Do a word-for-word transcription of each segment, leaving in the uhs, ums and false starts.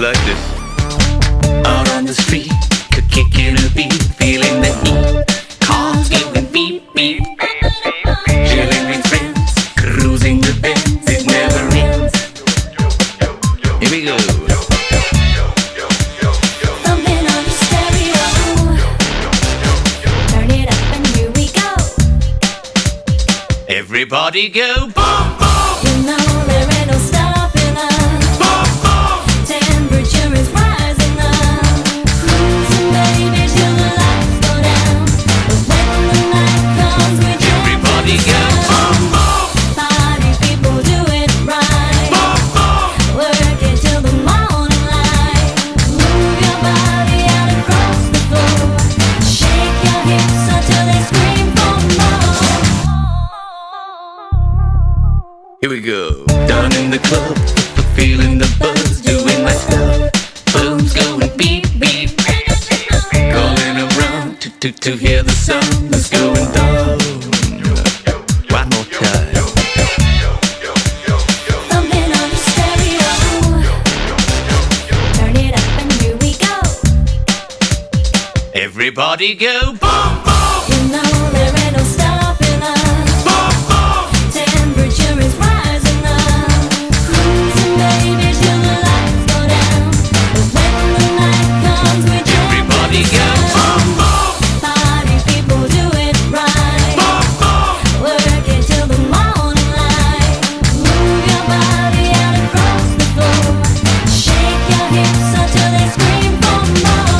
like this. Out on the street, kicking a beat, feeling the heat. Cars going beep, beep. Chilling with friends, cruising the bends, it never ends. Here we go. Thumping on the stereo. Turn it up and here we go. Everybody go boom, boom. You know there ain't no stopping us. Boom, boom. Temperature is rising up. Cruising baby till the lights go down. But when the night comes we jump. Everybody go boom, boom. Party people do it right. Boom, boom. Work it till the morning light. Move your body out across the floor. Shake your hips until they scream for more. Here we go. Down in the club, feeling the buzz, doing my stuff. Phone's going beep, beep. Calling around to, to, to hear the sound that's going down. One more time. Thumping on the stereo. Turn it up and here we go. Everybody go boom, boom. You know there ain't no stopping us. Boom, boom. Temperature is rising up. Cruising baby till the lights go down. But when the night comes we jump. Everybody go boom, boom. Party people do it right. Boom, boom. Work it till the morning light. Move your body out across the floor. Shake your hips until they scream for more.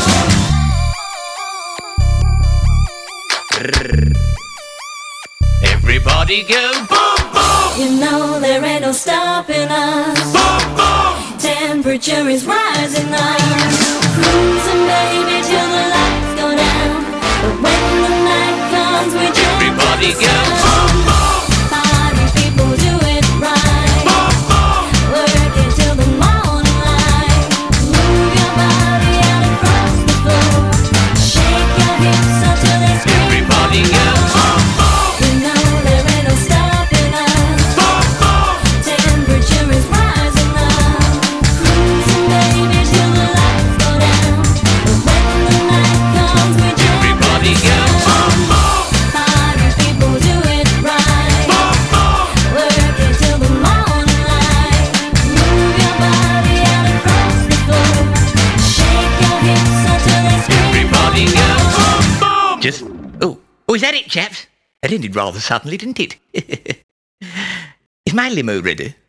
Everybody go boom, boom. You know there ain't no stopping us. Boom, boom. Temperature is rising up. Cruising baby till the lights go down. But when the night comes we jump. Everybody go boom, boom. Party people do it right. Boom, boom. Work it till the morning light. Move your body out across the floor. Shake your hips until they scream. Everybody go boom, boom. You know there ain't no stopping us. Boom, boom. Temperature is rising up. Cruising baby till the lights go down. But when the night comes we jump. Everybody go boom, boom. Party people do it right. Boom, boom. Work it till the morning light. Move your body out across the floor. Shake your hips until they scream. Everybody go boom, boom. Just, oh, oh, is that it, chaps? That ended rather suddenly, didn't it? Is my limo ready?